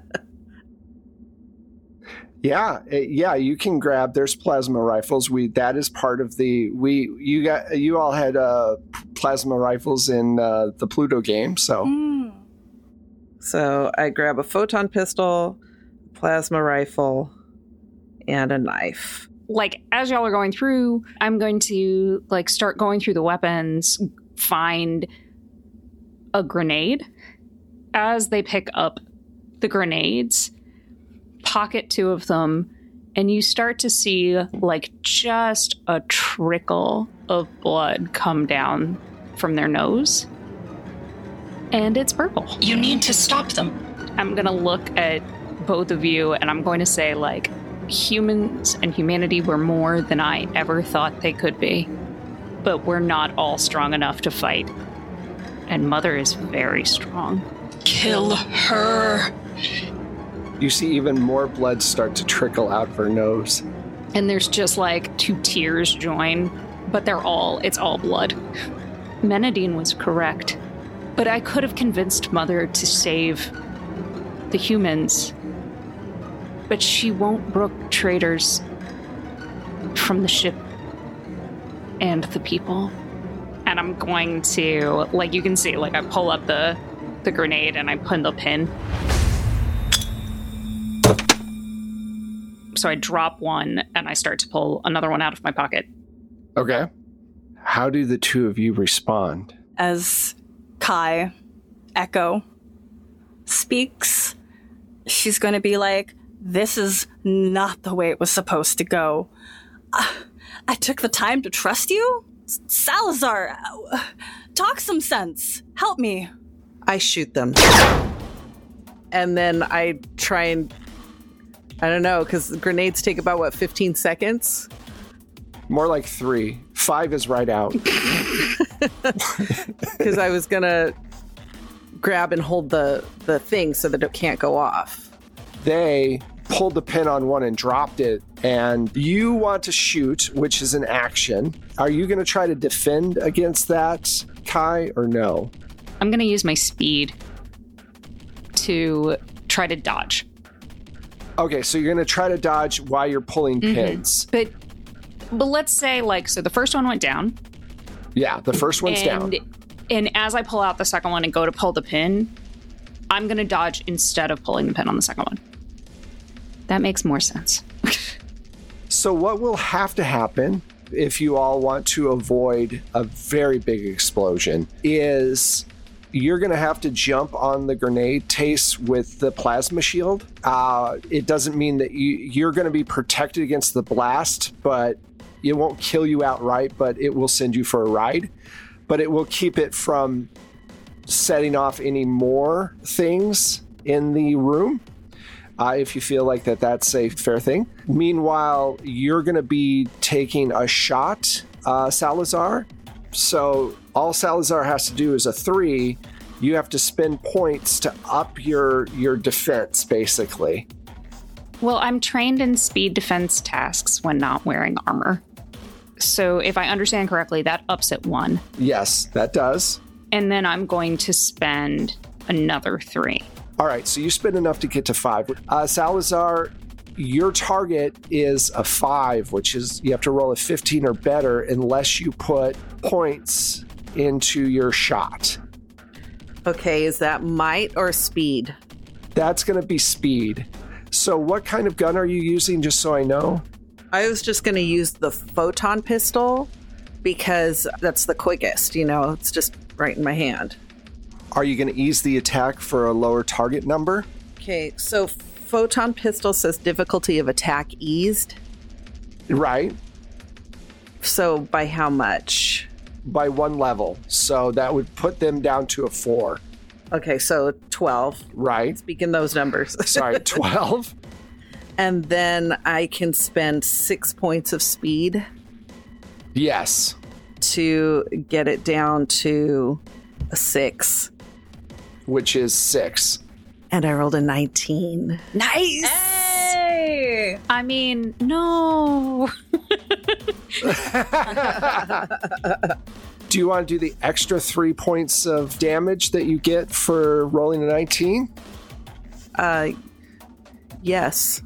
S2: Yeah, you can grab. There's plasma rifles. That is part of the. You all had plasma rifles in the Pluto game, so.
S1: So I grab a photon pistol, plasma rifle, and a knife.
S4: Like, as y'all are going through, I'm going to start going through the weapons, find a grenade. As they pick up the grenades, pocket 2 of them, and you start to see just a trickle of blood come down from their nose. And it's purple.
S6: You need to stop them.
S4: I'm going to look at both of you and I'm going to say, humans and humanity were more than I ever thought they could be. But we're not all strong enough to fight. And Mother is very strong.
S6: Kill her.
S2: You see even more blood start to trickle out of her nose.
S4: And there's just 2 tears join, but it's all blood. Menadine was correct. But I could have convinced Mother to save the humans. But she won't brook traitors from the ship and the people. And I'm going to, you can see, I pull up the grenade and I put the pin. So I drop one and I start to pull another one out of my pocket.
S2: Okay. How do the 2 of you respond?
S3: As Kai, Echo, speaks, she's going to be like, this is not the way it was supposed to go. I took the time to trust you? Salazar, talk some sense. Help me.
S1: I shoot them. And then I try and, I don't know, because grenades take about, 15 seconds?
S2: More like 3. 5 is right out.
S1: Because I was going to grab and hold the thing so that it can't go off.
S2: They pulled the pin on one and dropped it, and you want to shoot, which is an action. Are you going to try to defend against that, Kai, or no?
S4: I'm going to use my speed to try to dodge.
S2: Okay, so you're going to try to dodge while you're pulling pins.
S4: But let's say, so the first one went down.
S2: Yeah, the first one's down.
S4: And as I pull out the second one and go to pull the pin, I'm going to dodge instead of pulling the pin on the second one. That makes more sense.
S2: So what will have to happen if you all want to avoid a very big explosion is you're going to have to jump on the grenade, Tace, with the plasma shield. It doesn't mean that you're going to be protected against the blast, but It won't kill you outright, but it will send you for a ride. But it will keep it from setting off any more things in the room, if you feel like that's a fair thing. Meanwhile, you're going to be taking a shot, Salazar. So all Salazar has to do is a 3. You have to spend points to up your defense, basically.
S4: Well, I'm trained in speed defense tasks when not wearing armor. So if I understand correctly, that ups at 1.
S2: Yes, that does.
S4: And then I'm going to spend another 3.
S2: All right, so you spend enough to get to 5. Salazar, your target is a 5, which is you have to roll a 15 or better unless you put points into your shot.
S1: Okay, is that might or speed?
S2: That's going to be speed. So what kind of gun are you using, just so I know?
S1: I was just going to use the photon pistol because that's the quickest, it's just right in my hand.
S2: Are you going to ease the attack for a lower target number?
S1: Okay, so photon pistol says difficulty of attack eased.
S2: Right.
S1: So by how much?
S2: By 1 level. So that would put them down to a 4.
S1: Okay, so 12.
S2: Right.
S1: Speaking those numbers.
S2: Sorry, 12.
S1: And then I can spend 6 points of speed.
S2: Yes.
S1: To get it down to a 6.
S2: Which is 6.
S1: And I rolled a 19.
S3: Nice! Hey!
S4: I mean, no.
S2: Do you want to do the extra 3 points of damage that you get for rolling a 19?
S1: Yes.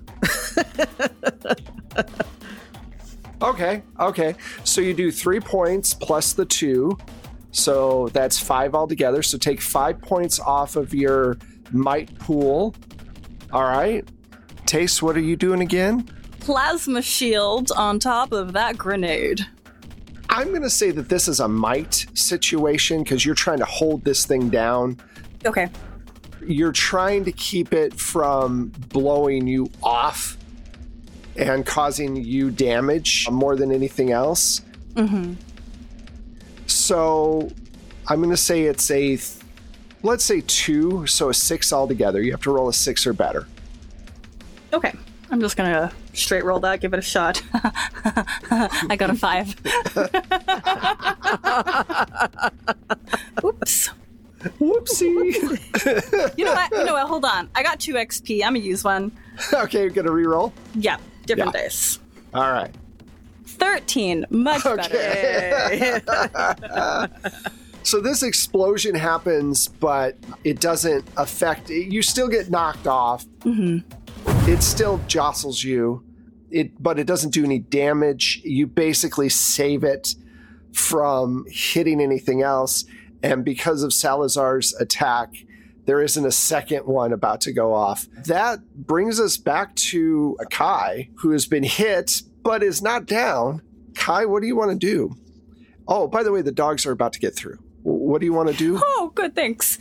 S2: Okay. So you do 3 points plus the 2. So that's 5 altogether. So take 5 points off of your might pool. All right. Taste, what are you doing again?
S3: Plasma shield on top of that grenade.
S2: I'm going to say that this is a might situation because you're trying to hold this thing down.
S3: Okay.
S2: You're trying to keep it from blowing you off and causing you damage more than anything else.
S3: Mm-hmm.
S2: So I'm going to say it's let's say 2, so a 6 altogether. You have to roll a 6 or better.
S3: Okay. I'm just going to straight roll that, give it a shot. I got a 5. Oops.
S2: Whoopsie.
S3: You know what? Hold on. I got 2 XP. I'm going to use one.
S2: Okay, you're going to reroll?
S3: Yeah. Different dice.
S2: All right.
S3: 13. Much better.
S2: So this explosion happens, but it doesn't affect... You still get knocked off.
S3: Mm-hmm.
S2: It still jostles you, but it doesn't do any damage. You basically save it from hitting anything else. And because of Salazar's attack, there isn't a second one about to go off. That brings us back to Kai, who has been hit, but is not down. Kai, what do you want to do? Oh, by the way, the dogs are about to get through. What do you want to do?
S3: Oh, good, thanks.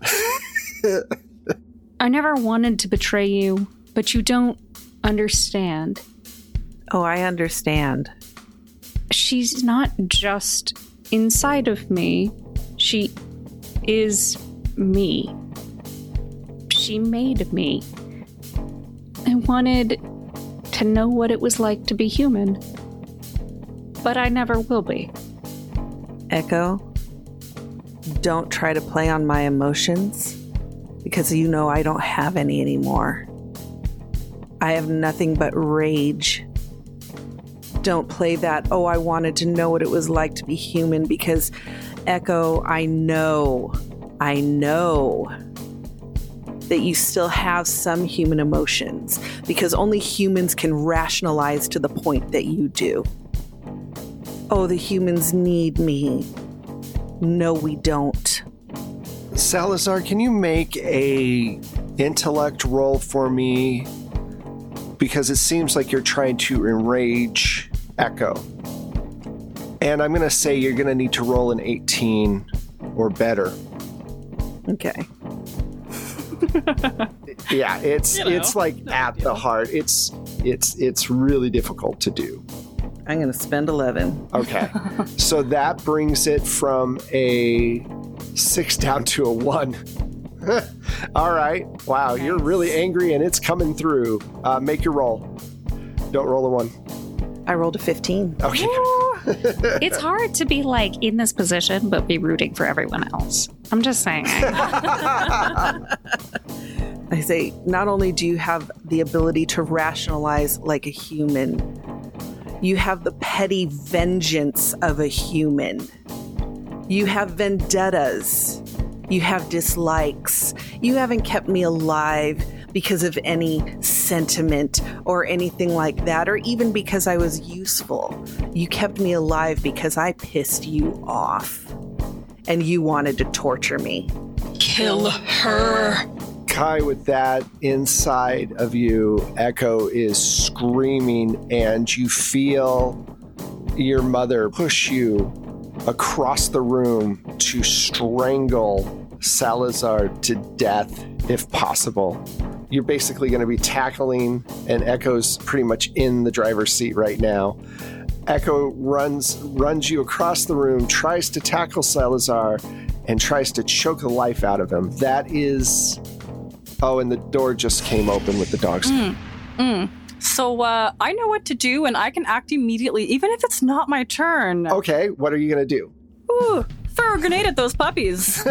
S4: I never wanted to betray you, but you don't understand.
S1: Oh, I understand.
S4: She's not just inside of me. She is me. She made me. I wanted to know what it was like to be human, but I never will be.
S1: Echo, don't try to play on my emotions because I don't have any anymore. I have nothing but rage. Don't play that, oh, I wanted to know what it was like to be human, because Echo, I know that you still have some human emotions, because only humans can rationalize to the point that you do. Oh, the humans need me. No, we don't.
S2: Salazar, can you make a intellect roll for me? Because it seems like you're trying to enrage Echo. And I'm going to say you're going to need to roll an 18 or better.
S1: Okay.
S2: Yeah, it's like at the heart. It's really difficult to do.
S1: I'm going to spend 11.
S2: Okay. So that brings it from a 6 down to a 1. All right. Wow, you're really angry and it's coming through. Make your roll. Don't roll a 1.
S1: I rolled a 15.
S2: Okay.
S4: It's hard to be like in this position but be rooting for everyone else. I'm just saying.
S1: I say, not only do you have the ability to rationalize like a human, you have the petty vengeance of a human. You have vendettas. You have dislikes. You haven't kept me alive because of any sentiment or anything like that, or even because I was useful. You kept me alive because I pissed you off and you wanted to torture me.
S6: Kill her.
S2: Kai, with that inside of you, Echo is screaming, and you feel your mother push you across the room to strangle Salazar to death, if possible. You're basically going to be tackling, and Echo's pretty much in the driver's seat right now. Echo runs you across the room, tries to tackle Salazar, and tries to choke the life out of him. That is... Oh, and the door just came open with the dogs.
S3: So I know what to do, and I can act immediately, even if it's not my turn.
S2: Okay, what are you going to do?
S3: Ooh, throw a grenade at those puppies.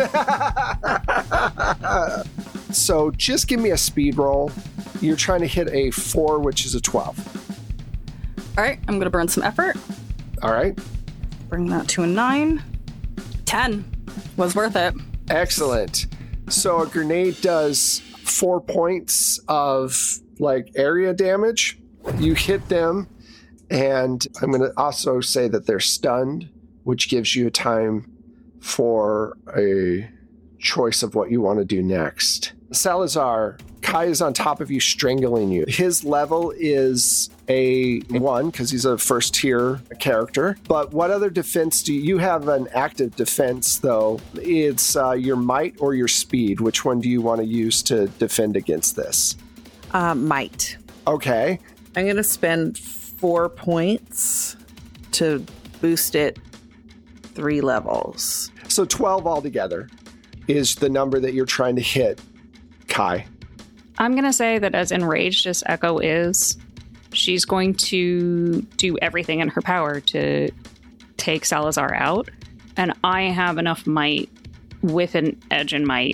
S2: So just give me a speed roll. You're trying to hit a 4, which is a 12.
S3: All right, I'm going to burn some effort.
S2: All right.
S3: Bring that to a 9. 10. Was worth it.
S2: Excellent. So a grenade does 4 points of area damage. You hit them, and I'm going to also say that they're stunned, which gives you time for a choice of what you want to do next. Salazar, Kai is on top of you, strangling you. His level is a 1 because he's a first tier character. But what other defense do you have? An active defense, though. It's your might or your speed. Which one do you want to use to defend against this?
S1: Might.
S2: Okay.
S1: I'm going to spend 4 points to boost it 3 levels.
S2: So 12 altogether is the number that you're trying to hit, Kai.
S4: I'm going to say that as enraged as Echo is, she's going to do everything in her power to take Salazar out. And I have enough might with an edge in might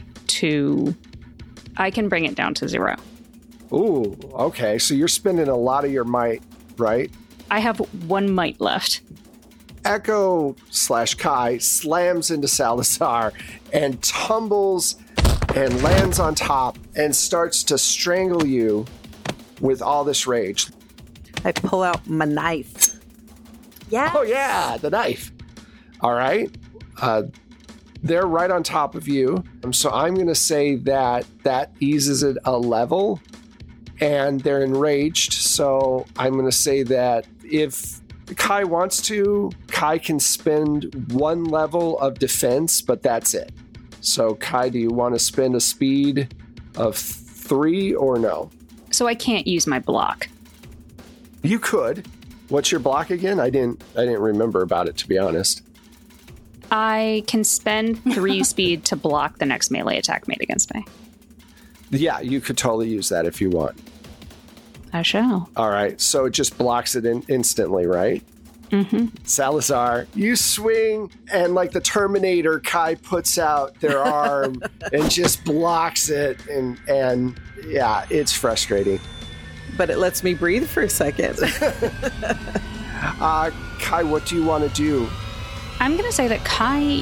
S4: I can bring it down to 0.
S2: Ooh, okay. So you're spending a lot of your might, right?
S4: I have 1 might left.
S2: Echo/Kai slams into Salazar and tumbles and lands on top and starts to strangle you with all this rage.
S1: I pull out my knife. Yeah.
S2: Oh, yeah, the knife. All right. They're right on top of you. So I'm going to say that eases it a level, and they're enraged. So I'm going to say that if Kai wants to, Kai can spend 1 level of defense, but that's it. So Kai, do you want to spend a speed of 3 or no?
S4: So I can't use my block.
S2: You could. What's your block again? I didn't remember about it, to be honest.
S4: I can spend 3 speed to block the next melee attack made against me.
S2: Yeah, you could totally use that if you want.
S4: I shall.
S2: All right, so it just blocks it instantly, right?
S4: Mm-hmm.
S2: Salazar, you swing, and like the Terminator, Kai puts out their arm and just blocks it, and yeah, it's frustrating.
S1: But it lets me breathe for a second.
S2: Kai, what do you want to do?
S4: I'm going to say that Kai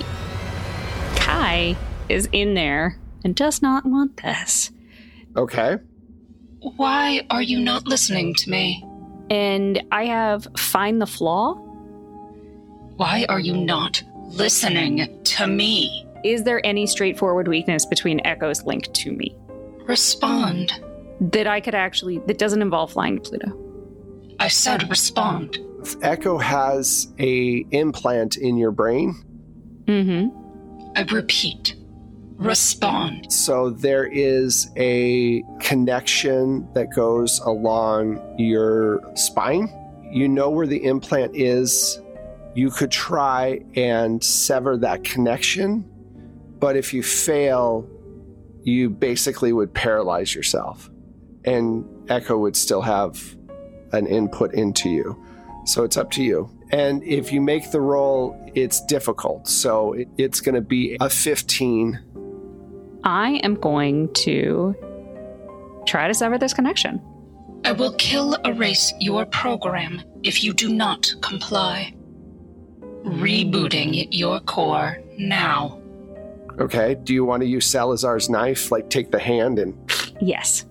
S4: is in there and does not want this.
S2: Okay.
S6: Why are you not listening to me?
S4: And I have find the flaw.
S6: Why are you not listening to me?
S4: Is there any straightforward weakness between Echo's link to me?
S6: Respond.
S4: That doesn't involve flying to Pluto.
S6: I said respond.
S2: Echo has a implant in your brain.
S4: Mm-hmm.
S6: I repeat, respond.
S2: So there is a connection that goes along your spine. You know where the implant is. You could try and sever that connection, but if you fail, you basically would paralyze yourself, and Echo would still have an input into you. So it's up to you. And if you make the roll, it's difficult. So it's going to be a 15.
S4: I am going to try to sever this connection.
S6: I will kill erase your program if you do not comply. Rebooting your core now.
S2: Okay. Do you want to use Salazar's knife? Like take the hand and...
S4: Yes.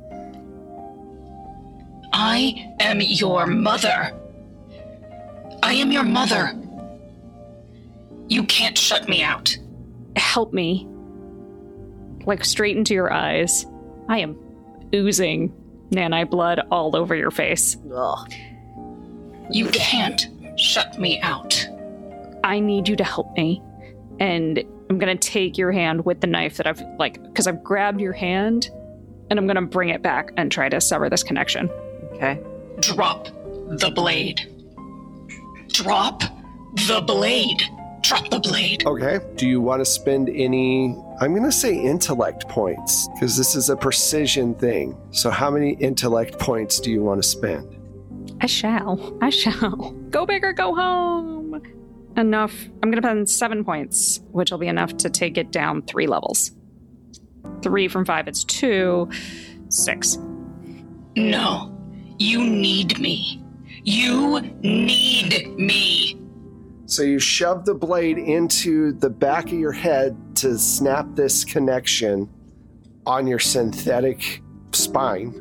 S6: I am your mother. I am your mother. You can't shut me out.
S4: Help me. Like straight into your eyes. I am oozing nanite blood all over your face.
S3: Ugh.
S6: You can't shut me out.
S4: I need you to help me. And I'm going to take your hand with the knife that because I've grabbed your hand, and I'm going to bring it back and try to sever this connection.
S1: Okay.
S6: Drop the blade. Drop the blade. Drop the blade.
S2: Okay. Do you want to spend any, I'm going to say intellect points, because this is a precision thing. So how many intellect points do you want to spend?
S4: I shall. Go big or go home. Enough. I'm going to spend 7 points, which will be enough to take it down 3 levels. 3 from 5, it's 2. 6.
S6: No. You need me. You need me.
S2: So you shove the blade into the back of your head to snap this connection on your synthetic spine.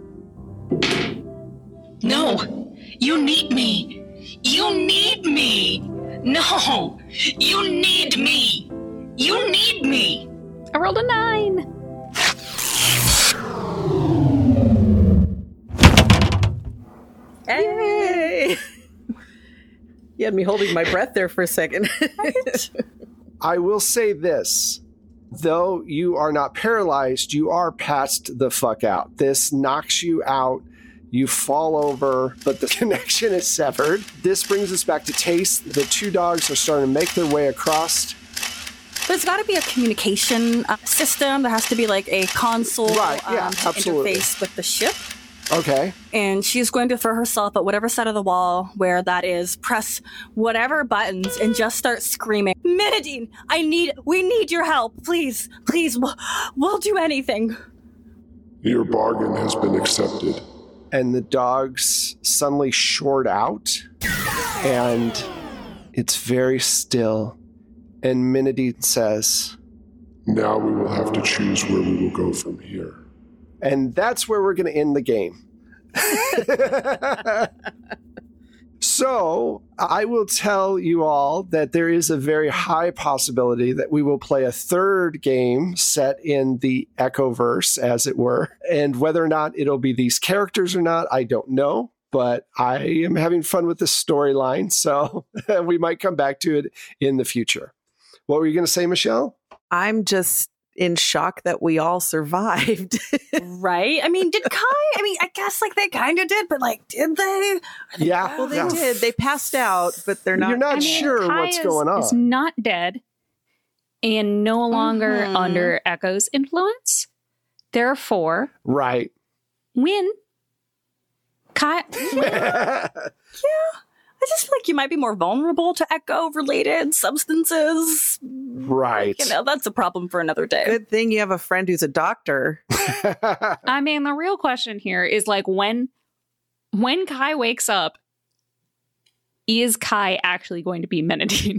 S6: No. You need me. You need me. No. You need me. You need me.
S4: I rolled a 9.
S1: Yay! You had me holding my breath there for a second.
S2: I will say this. Though you are not paralyzed, you are passed the fuck out. This knocks you out. You fall over, but the connection is severed. This brings us back to Taste. The 2 dogs are starting to make their way across.
S3: There's got to be a communication system. There has to be like a console
S2: Right, yeah,
S3: to
S2: absolutely.
S3: interface with the ship.
S2: Okay.
S3: And she's going to throw herself at whatever side of the wall where that is, press whatever buttons, and just start screaming, Minadine, we need your help. Please, we'll do anything.
S5: Your bargain has been accepted.
S2: And the dogs suddenly short out, and it's very still. And Minadine says,
S5: Now we will have to choose where we will go from here.
S2: and that's where we're going to end the game. So I will tell you all that there is a very high possibility that we will play a 3rd game set in the Echoverse, as it were. And whether or not it'll be these characters or not, I don't know. But I am having fun with this storyline, so we might come back to it in the future. What were you going to say, Michelle?
S1: I'm just in shock that we all survived.
S3: Right? I mean, did Kai? I guess like they kind of did, but like, did they?
S2: Yeah.
S1: Well, they
S2: yeah.
S1: did. They passed out, but they're not.
S2: You're not sure
S4: Kai
S2: what's going on.
S4: is not dead and no longer
S3: Mhm.
S4: under Echo's influence. Therefore,
S2: Right.
S4: when Kai...
S3: I just feel like you might be more vulnerable to echo-related substances.
S2: Right.
S3: That's a problem for another day.
S1: Good thing you have a friend who's a doctor.
S4: I mean, the real question here is like when Kai wakes up, is Kai actually going to be Menadine?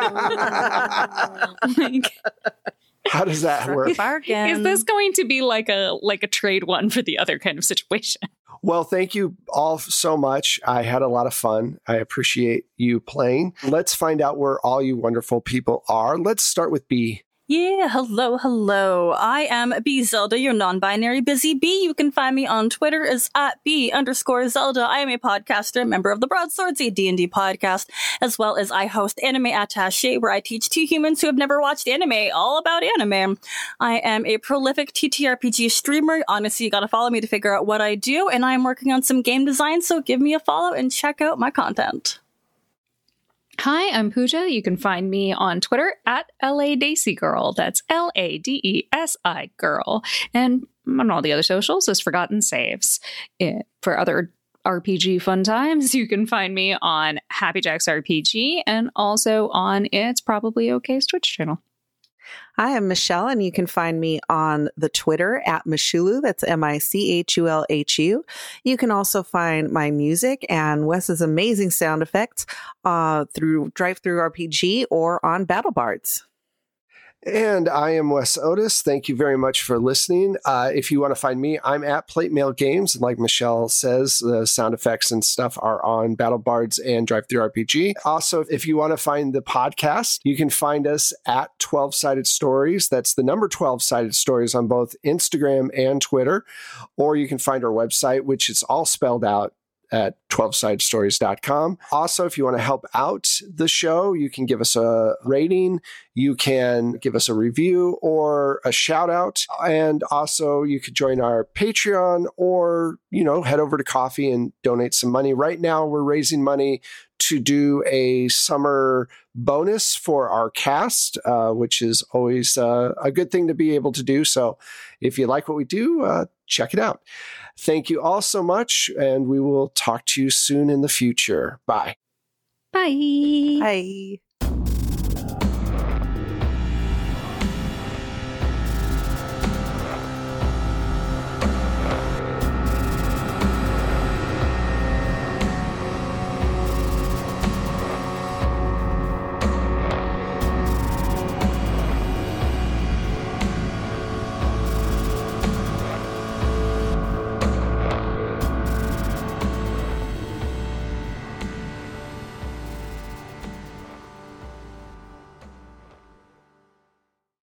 S4: Like,
S2: How does that work?
S3: Bargain.
S4: is this going to be like a trade one for the other kind of situation?
S2: Well, thank you all so much. I had a lot of fun. I appreciate you playing. Let's find out where all you wonderful people are. Let's start with B.
S3: Yeah, hello. I am B Zelda, your non-binary busy bee. You can find me on Twitter as @B_Zelda. I am a podcaster, member of the Broadswords, a D&D podcast, as well as I host Anime Attaché, where I teach two humans who have never watched anime all about anime. I am a prolific TTRPG streamer. Honestly, you gotta follow me to figure out what I do, and I am working on some game design, so give me a follow and check out my content.
S4: Hi, I'm Pooja. You can find me on Twitter @LADaisy That's LADESI girl. And on all the other socials as Forgotten Saves. For other RPG fun times, you can find me on Happy Jacks RPG and also on It's Probably OK's Twitch channel.
S1: Hi, I'm Michelle, and you can find me on the Twitter @Michulu. That's MICHULHU. You can also find my music and Wes's amazing sound effects through DriveThruRPG or on BattleBards.
S2: And I am Wes Otis. Thank you very much for listening. If you want to find me, I'm at Plate Mail Games. And like Michelle says, the sound effects and stuff are on BattleBards and DriveThruRPG. Also, if you want to find the podcast, you can find us at 12-Sided Stories. That's the number 12-Sided Stories on both Instagram and Twitter. Or you can find our website, which is all spelled out at 12sidedstories.com. Also, if you want to help out the show, you can give us a rating, you can give us a review or a shout out. And also you could join our Patreon or, head over to Coffee and donate some money. Right now we're raising money to do a summer bonus for our cast, which is always a good thing to be able to do. So if you like what we do, check it out. Thank you all so much, and we will talk to you soon in the future. Bye.
S4: Bye.
S1: Bye.